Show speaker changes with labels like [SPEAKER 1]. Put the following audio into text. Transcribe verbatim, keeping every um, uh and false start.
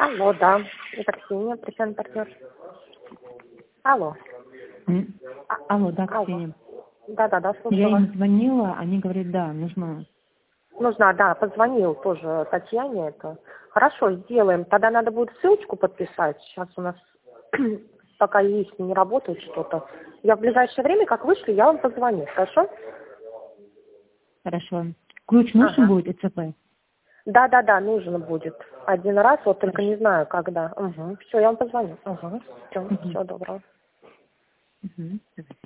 [SPEAKER 1] Алло, да. Это Ксения, профессиональный партнер. Алло.
[SPEAKER 2] М?
[SPEAKER 1] А-
[SPEAKER 2] Алло, да,
[SPEAKER 1] Алло.
[SPEAKER 2] Ксения.
[SPEAKER 1] Да, да, да, слушаю
[SPEAKER 2] Я
[SPEAKER 1] вас.
[SPEAKER 2] им звонила, они говорят, да, нужно.
[SPEAKER 1] Нужна, да, позвонил тоже Татьяне это. Хорошо, сделаем. Тогда надо будет ссылочку подписать. Сейчас у нас пока есть, не работает что-то. Я в ближайшее время, как вышлю, я вам позвоню, хорошо?
[SPEAKER 2] Хорошо. Ключ нужен
[SPEAKER 1] Ага.
[SPEAKER 2] будет, ИЦП?
[SPEAKER 1] Да, да, да, нужно будет. Один раз, вот только
[SPEAKER 2] Хорошо.
[SPEAKER 1] не знаю, когда. Угу. Все, я вам позвоню. Угу. Все,
[SPEAKER 2] Угу.
[SPEAKER 1] всего доброго.
[SPEAKER 2] Угу.